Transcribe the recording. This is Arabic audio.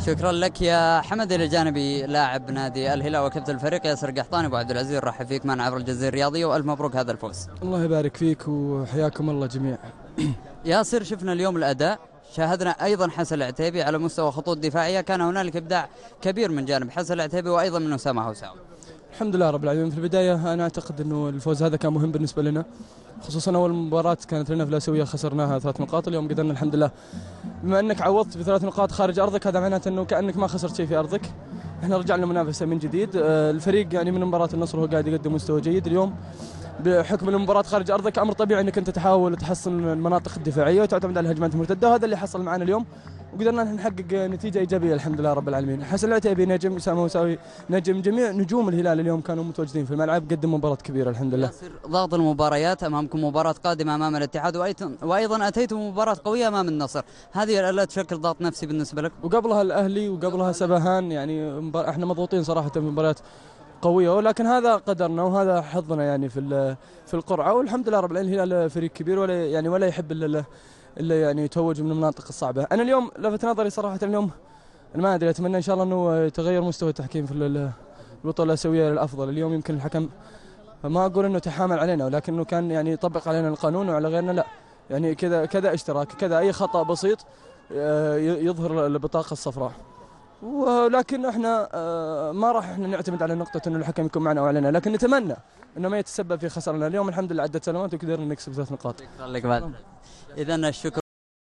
شكرا لك يا حمد. إلى جانبي لاعب نادي الهلال وكابتن الفريق ياسر قحطاني. ابو عبد العزيز رحب فيك معنا عبر الجزيرة الرياضية والف مبروك هذا الفوز. الله يبارك فيك وحياكم الله جميعا. ياسر، شفنا اليوم الأداء، شاهدنا أيضا حسن العتيبي على مستوى خطوط دفاعية، كان هنالك إبداع كبير من جانب حسن العتيبي وأيضا من أسامة هوساوي. الحمد لله رب العالمين. في البداية أنا أعتقد أنه الفوز هذا كان مهم بالنسبة لنا، خصوصا أول مباراة كانت لنا في الآسيوية خسرناها 3 نقاط، اليوم قدرنا الحمد لله. بما أنك عوضت ب3 نقاط خارج أرضك هذا معناته أنه كأنك ما خسرت شيء في أرضك. احنا رجعنا منافسة من جديد. الفريق يعني من مباراة النصر هو قاعد يقدم مستوى جيد. اليوم بحكم المباراة خارج أرضك أمر طبيعي أنك أنت تحاول تحصن المناطق الدفاعية وتعتمد على الهجمات المرتدة، وهذا اللي حصل معنا اليوم وقدرنا نحقق نتيجة إيجابية الحمد لله رب العالمين. حسن العتيبي نجم، أسامة هوساوي نجم، جميع نجوم الهلال اليوم كانوا متواجدين في الملعب، قدموا مباراة كبيرة الحمد لله. ضغط المباريات أمامكم، مباراة قادمة أمام الاتحاد وأيضا أتيتم مباراة قوية أمام النصر، هذه لا تشكل ضغط نفسي بالنسبة لك؟ وقبلها الأهلي وقبلها سبهان، يعني احنا مضغوطين صراحة في مباريات قوية، ولكن هذا قدرنا وهذا حظنا يعني في القرعة، والحمد لله رب العالمين. الهلال فريق كبير ولا يحب إلا يعني يتوج من المناطق الصعبة. أنا اليوم لفت نظري صراحة اليوم، ما أدري، أتمنى إن شاء الله أنه يتغير مستوى التحكيم في البطولة الآسيوية للأفضل. اليوم يمكن الحكم ما أقول أنه تحامل علينا، ولكنه كان يعني يطبق علينا القانون وعلى غيرنا لا، يعني كذا اشتراك، كذا أي خطأ بسيط يظهر البطاقة الصفراء. ولكن احنا ما راح احنا نعتمد على نقطة انه الحكم يكون معنا او علينا، لكن نتمنى انه ما يتسبب في خسارنا. اليوم الحمد لله عدة سنوات وقدرنا نكسب 3 نقاط. شكرا لك بعد. اذا الشكر